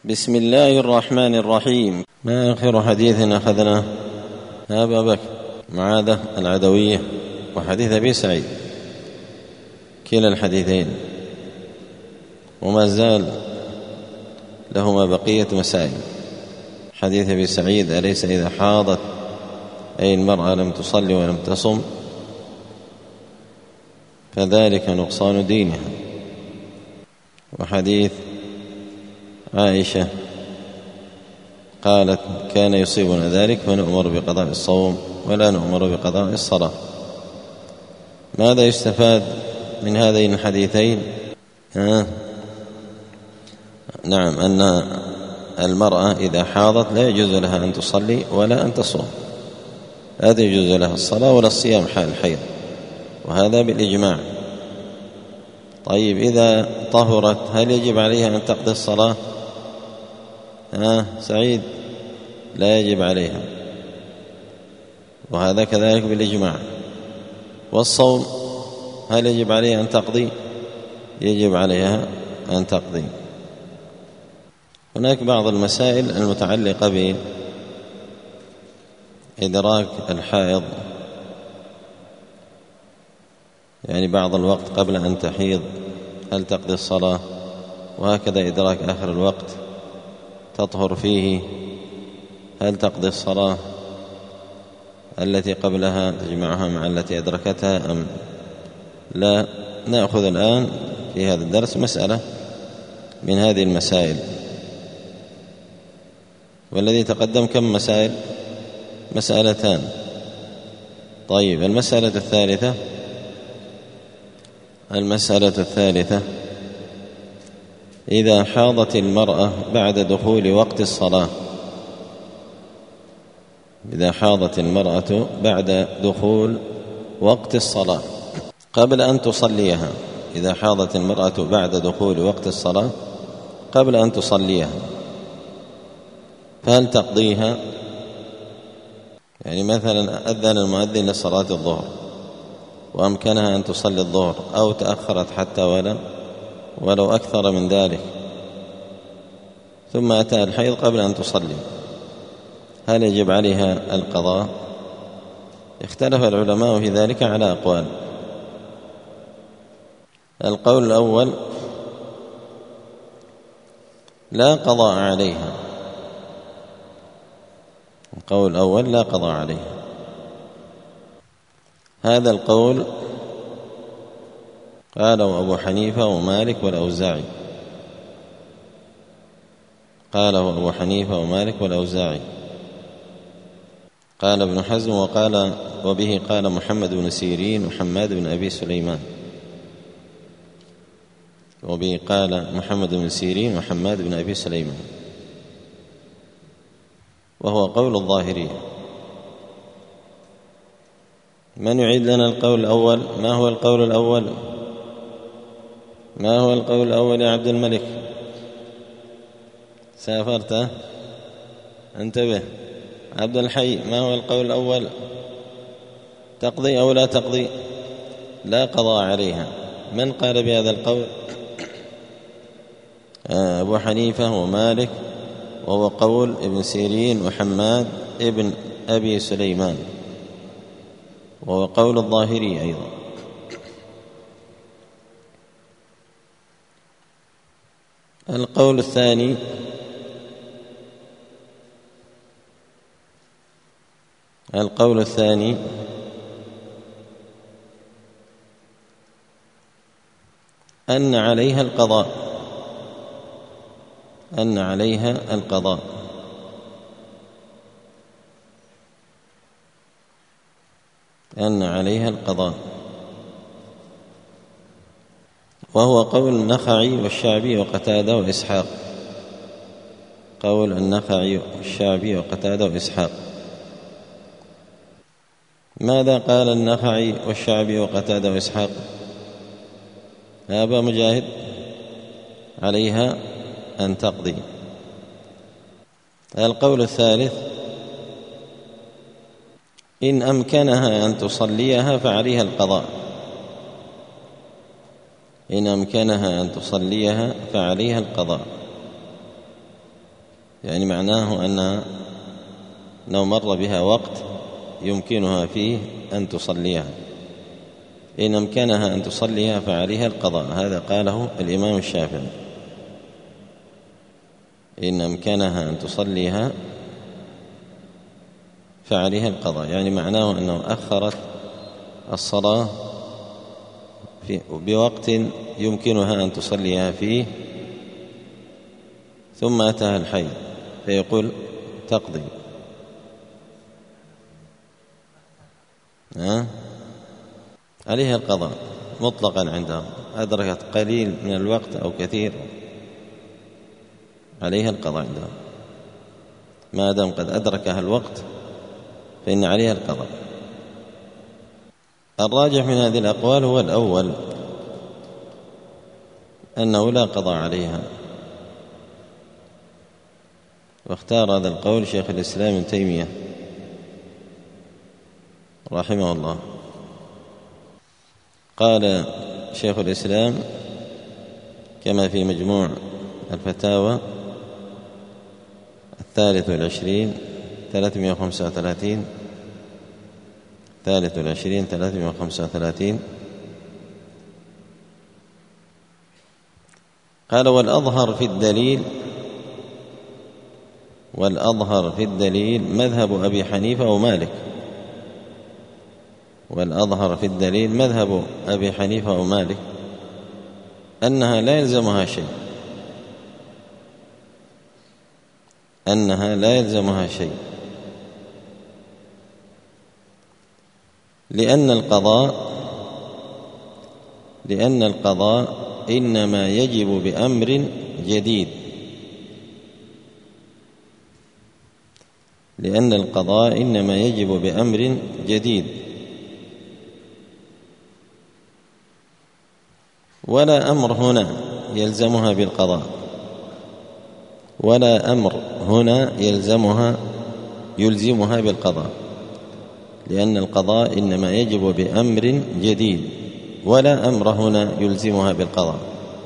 بسم الله الرحمن الرحيم. ما آخر حديث أخذناه؟ أبا بكر معاذة العدوية وحديث أبي سعيد، كلا الحديثين، وما زال لهما بقية مسائل. حديث أبي سعيد: أليس إذا حاضت أي المرأة لم تصلي ولم تصم فذلك نقصان دينها. وحديث عائشة قالت: كان يصيبنا ذلك فنؤمر بقضاء الصوم ولا نؤمر بقضاء الصلاة. ماذا يستفاد من هذين الحديثين؟ نعم، أن المرأة إذا حاضت لا يجوز لها أن تصلي ولا أن تصوم، لا يجوز لها الصلاة ولا الصيام حال الحيض، وهذا بالإجماع. طيب، إذا طهرت هل يجب عليها أن تقضي الصلاة؟ سعيد: لا يجب عليها، وهذا كذلك بالإجماع. والصوم هل يجب عليها أن تقضي؟ يجب عليها أن تقضي. هناك بعض المسائل المتعلقة بإدراك الحائض، يعني بعض الوقت قبل أن تحيض هل تقضي الصلاة؟ وهكذا إدراك آخر الوقت تطهر فيه هل تقضي الصلاة التي قبلها تجمعها مع التي أدركتها أم لا؟ نأخذ الآن في هذا الدرس مسألة من هذه المسائل. والذي تقدم كم مسائل؟ مسألتان. طيب، المسألة الثالثة: إذا حاضت المرأة بعد دخول وقت الصلاة، إذا حاضت المرأة بعد دخول وقت الصلاة قبل أن تصليها، إذا حاضت المرأة بعد دخول وقت الصلاة قبل أن تصليها فهل تقضيها؟ يعني مثلا أذن المؤذن لصلاة الظهر وأمكنها أن تصلي الظهر، أو تأخرت حتى ولو أكثر من ذلك، ثم أتى الحيض قبل أن تصلي، هل يجب عليها القضاء؟ اختلف العلماء في ذلك على أقوال. القول الأول: لا قضاء عليها. القول الأول: لا قضاء عليها. هذا القول قاله أبو حنيفة ومالك والأوزاعي، قاله أبو حنيفة ومالك والأوزاعي. قال ابن حزم وبه قال محمد بن سيرين وحماد بن أبي سليمان، وبه قال محمد بن سيرين وحماد بن أبي سليمان، وهو قول الظاهرية. من يعيد لنا القول الأول؟ ما هو القول الأول؟ ما هو القول الأول يا عبد الملك؟ سافرت؟ انتبه. عبد الحي، ما هو القول الأول؟ تقضي أو لا تقضي؟ لا قضاء عليها. من قال بهذا القول؟ أبو حنيفة ومالك، وهو قول ابن سيرين وحماد ابن أبي سليمان، وهو قول الظاهري أيضا. القول الثاني: أن عليها القضاء، أن عليها القضاء. أن عليها القضاء، وهو قول النخعي والشعبي وقتادة وإسحاق، قول النخعي والشعبي وقتادة وإسحاق. ماذا قال النخعي والشعبي وقتادة وإسحاق؟ أبا مجاهد: عليها أن تقضي. القول الثالث: إن أمكنها أن تصليها فعليها القضاء، إن أمكنها أن تصليها فعليها القضاء. يعني معناه أنه مر بها وقت يمكنها فيه أن تصليها، إن أمكنها أن تصليها فعليها القضاء. هذا قاله الإمام الشافعي، إن أمكنها أن تصليها فعليها القضاء، يعني معناه أنه أخرت الصلاة بوقت يمكنها أن تصليها فيه ثم أتاها الحيض فيقول تقضي. عليها القضاء مطلقا عندهم، أدركت قليل من الوقت أو كثير، عليها القضاء عندهم ما دام قد أدركها الوقت فإن عليها القضاء. الراجح من هذه الأقوال هو الأول، أنه لا قضاء عليها، واختار هذا القول شيخ الإسلام ابن تيمية رحمه الله. قال شيخ الإسلام كما في مجموع الفتاوى 23 335 قال والأظهر في الدليل مذهب أبي حنيفة ومالك، والأظهر في الدليل مذهب أبي حنيفة ومالك أنها لا يلزمها شيء، لأن القضاء إنما يجب بأمر جديد، ولا أمر هنا يلزمها بالقضاء، يلزمها بالقضاء، لأن القضاء إنما يجب بأمر جديد، ولا أمر هنا يلزمها بالقضاء،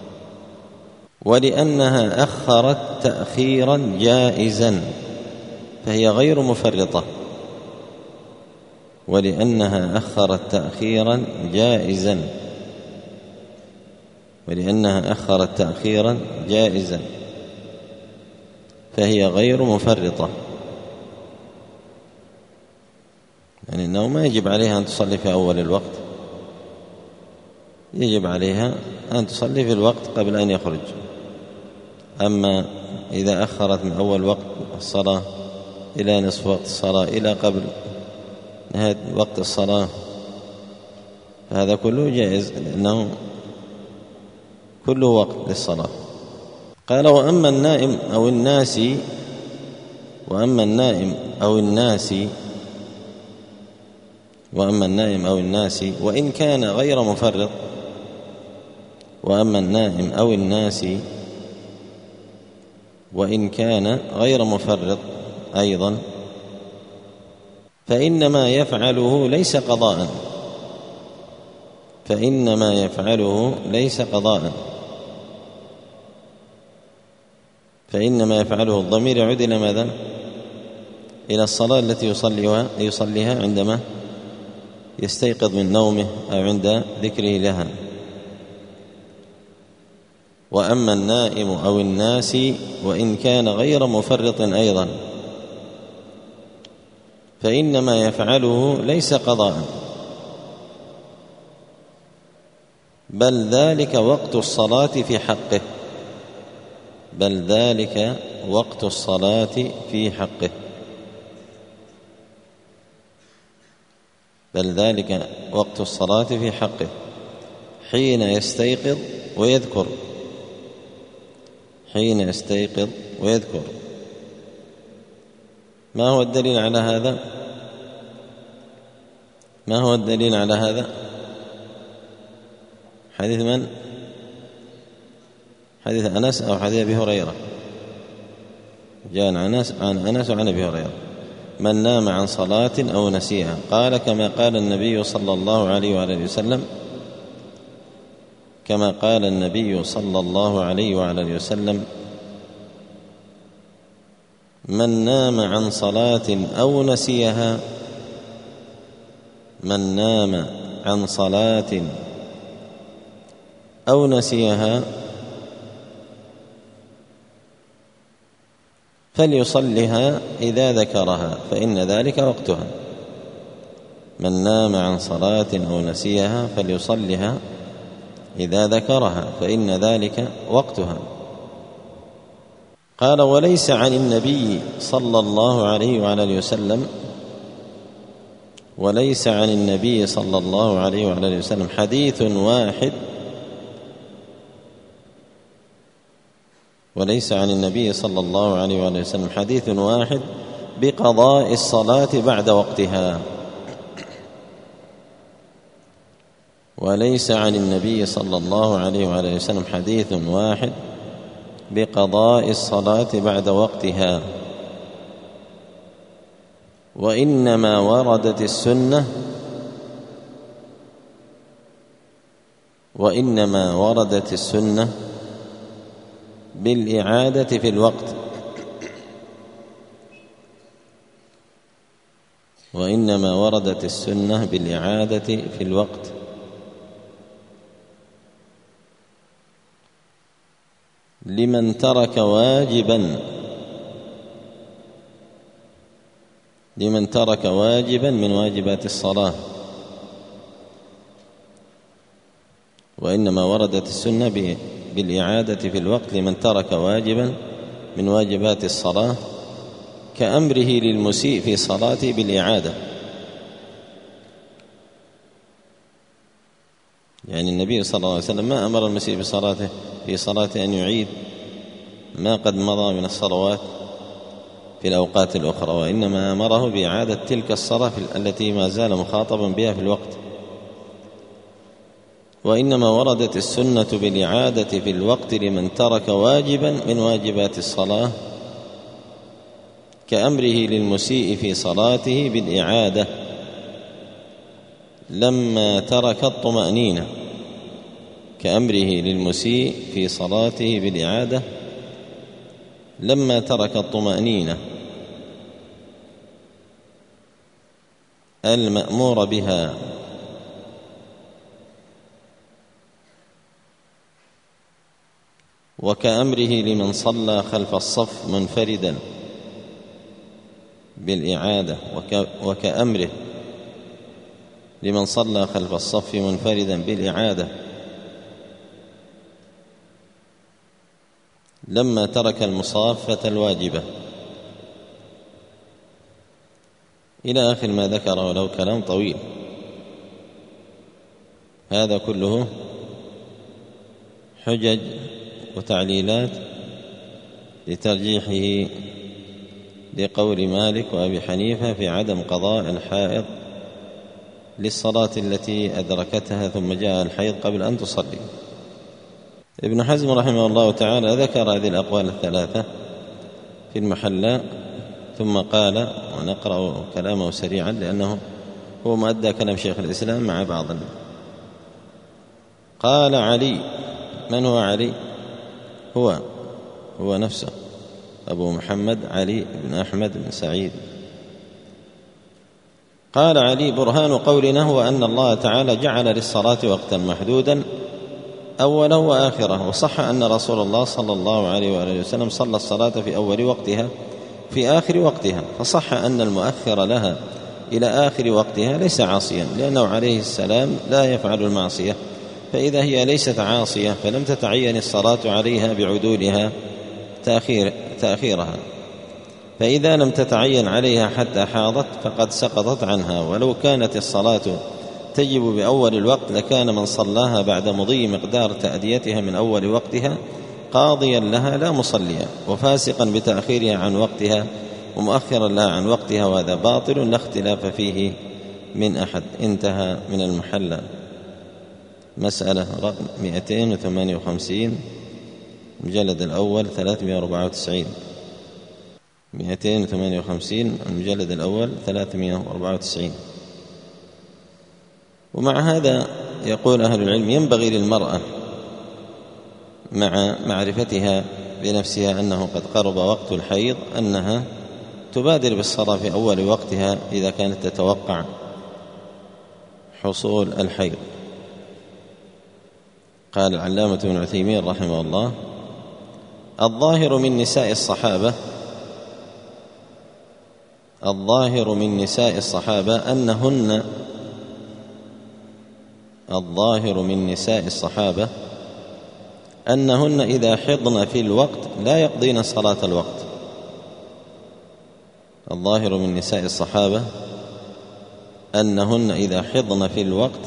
ولأنها أخرت تأخيرا جائزا فهي غير مفرطة، فهي غير مفرطة، يعني أنه ما يجب عليها أن تصلي في أول الوقت، يجب عليها أن تصلي في الوقت قبل أن يخرج. أما إذا أخرت من أول وقت الصلاة إلى نصف وقت الصلاة إلى قبل نهاية وقت الصلاة فهذا كله جائز، لأنه كله وقت للصلاة. قال وأما النائم أو الناس وإن كان غير مفرط، وإن كان غير مفرط أيضا فإنما يفعله ليس قضاء، فإنما يفعله الضمير يعود إلى ماذا؟ إلى الصلاة التي يصليها عندما يستيقظ من نومه أو عند ذكره لها. وأما النائم أو الناس وإن كان غير مفرط أيضا فإنما يفعله ليس قضاء، بل ذلك وقت الصلاة في حقه، حين يستيقظ ويذكر. ما هو الدليل على هذا؟ حديث من؟ حديث أنس أو حديث أبي هريرة؟ جاء عن أنس وعن أبي هريرة: من نام عن صلاة أو نسيها قال كما قال النبي صلى الله عليه وآله وسلم من نام عن صلاة أو نسيها، من نام عن صلاة أو نسيها فليصلها إذا ذكرها فإن ذلك وقتها. من نام عن صلاة أو نسيها فليصلها إذا ذكرها فإن ذلك وقتها. قال: وليس عن النبي صلى الله عليه وعلى وسلم وليس عن النبي صلى الله عليه وعلى وسلم حديث واحد وليس عن النبي صلى الله عليه وعلى وسلم حديث واحد بقضاء الصلاة بعد وقتها. وليس عن النبي صلى الله عليه وعلى وسلم حديث واحد بقضاء الصلاة بعد وقتها، وإنما وردت السنة بالإعادة في الوقت، وإنما وردت السنة بالإعادة في الوقت. لمن ترك واجبا من واجبات الصلاة، وإنما وردت السنة بالإعادة في الوقت لمن ترك واجبا من واجبات الصلاة كأمره للمسيء في صلاته بالإعادة. يعني النبي صلى الله عليه وسلم ما أمر المسيء في صلاته أن يعيد ما قد مضى من الصلوات في الأوقات الأخرى، وإنما أمره بإعادة تلك الصلاة التي ما زال مخاطبا بها في الوقت. وإنما وردت السنة بالإعادة في الوقت لمن ترك واجبا من واجبات الصلاة كأمره للمسيء في صلاته بالإعادة لما ترك الطمأنينة، كأمره للمسيء في صلاته بالإعادة لما ترك الطمأنينة المأمور بها. وكأمره لمن صلى خلف الصف منفردا بالإعادة، وكأمره لمن صلى خلف الصف منفردا بالإعادة لما ترك المصافة الواجبة، إلى آخر ما ذكره له كلام طويل. هذا كله حجج وتعليلات لترجيحه لقول مالك وأبي حنيفة في عدم قضاء الحائض للصلاة التي أدركتها ثم جاء الحيض قبل أن تصلي. ابن حزم رحمه الله تعالى ذكر هذه الأقوال الثلاثة في المحلى، ثم قال، ونقرأ كلامه سريعا لأنه هو مؤدى كلام شيخ الإسلام مع بعض. قال علي. من هو علي؟ هو نفسه أبو محمد علي بن أحمد بن سعيد. قال علي: برهان قولنا هو أن الله تعالى جعل للصلاة وقتا محدودا أولا وآخرة، وصح أن رسول الله صلى الله عليه وآله وسلم صلى الصلاة في أول وقتها في آخر وقتها، فصح أن المؤخر لها إلى آخر وقتها ليس عاصيا، لأنه عليه السلام لا يفعل المعصية، فإذا هي ليست عاصية فلم تتعين الصلاة عليها بعدولها تأخيرها، فإذا لم تتعين عليها حتى حاضت فقد سقطت عنها. ولو كانت الصلاة تجب بأول الوقت لكان من صلاها بعد مضي مقدار تأديتها من أول وقتها قاضيا لها لا مصليا، وفاسقا بتأخيرها عن وقتها ومؤخرا لها عن وقتها، وهذا باطل لا اختلاف فيه من أحد. انتهى من المحلى. مسألة رقم 258 المجلد الأول 394. 258 المجلد الأول 394. ومع هذا يقول أهل العلم: ينبغي للمرأة مع معرفتها بنفسها أنه قد قرب وقت الحيض أنها تبادر بالصلاة في أول وقتها إذا كانت تتوقع حصول الحيض. قال العلامة ابن عثيمين رحمه الله: الظاهر من نساء الصحابة أنهن إذا حضن في الوقت لا يقضين صلاة الوقت. الظاهر من نساء الصحابة أنهن إذا حضن في الوقت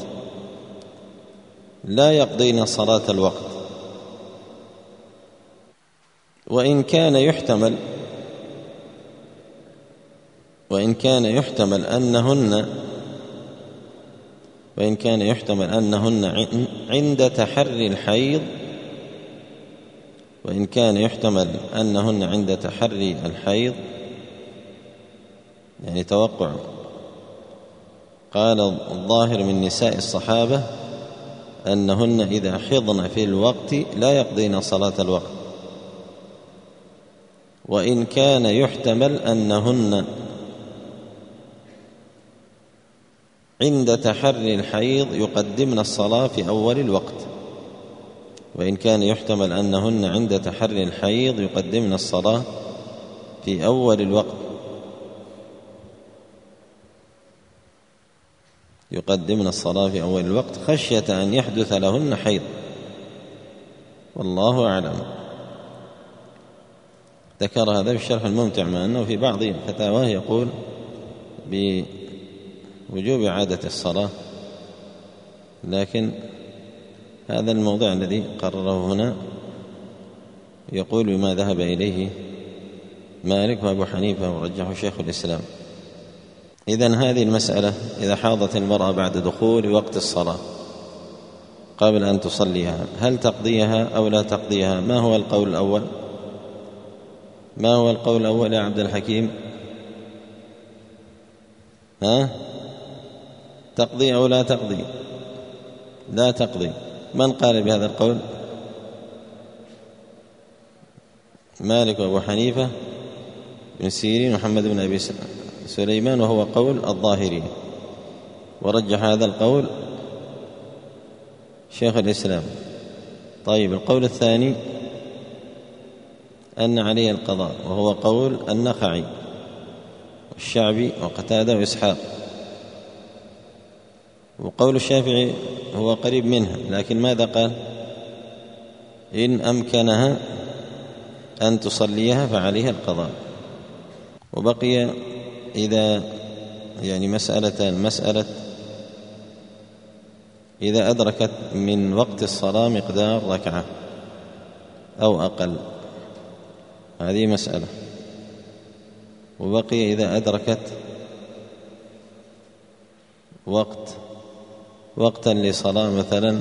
لا يقضين صلاة الوقت، وإن كان يحتمل أنهن عند تحري الحيض يعني توقع. قال: الظاهر من نساء الصحابة أنهن إذا حضن في الوقت لا يقضين صلاة الوقت، وإن كان يحتمل أنهن عند تحري الحيض يقدمن الصلاة في أول الوقت. وإن كان يحتمل أنهن عند تحري الحيض يقدمن الصلاة في أول الوقت خشية أن يحدث لهن حيض، والله أعلم. ذكر هذا في الشرح الممتع، مع أنه في بعض فتاواه يقول بوجوب إعادة الصلاة، لكن هذا الموضع الذي قرره هنا يقول بما ذهب إليه مالك وأبو حنيفة ورجحه شيخ الإسلام. إذن هذه المسألة: إذا حاضت المرأة بعد دخول وقت الصلاة قبل أن تصليها، هل تقضيها أو لا تقضيها؟ ما هو القول الأول يا عبد الحكيم؟ تقضي أو لا تقضي؟ لا تقضي. من قال بهذا القول؟ مالك وأبو حنيفة بن سيرين محمد بن أبي سليمان، وهو قول الظاهري، ورجح هذا القول شيخ الإسلام. طيب، القول الثاني أن عليه القضاء، وهو قول النخعي والشعبي وقتادة وإسحاق. وقول الشافعي هو قريب منها، لكن ماذا قال؟ إن أمكنها أن تصليها فعليها القضاء. وبقي إذا مسألة إذا أدركت من وقت الصلاة مقدار ركعة أو أقل، هذه مسألة. وبقي إذا أدركت وقتا لصلاة، مثلا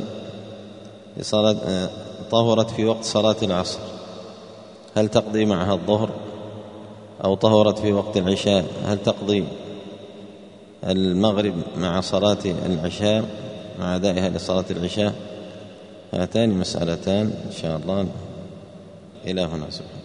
طهرت في وقت صلاة العصر، هل تقضي معها الظهر؟ أو طهرت في وقت العشاء، هل تقضي المغرب مع صلاة العشاء مع أدائها لصلاة العشاء؟ هاتان مسألتان إن شاء الله. إلى هنا سبحانه.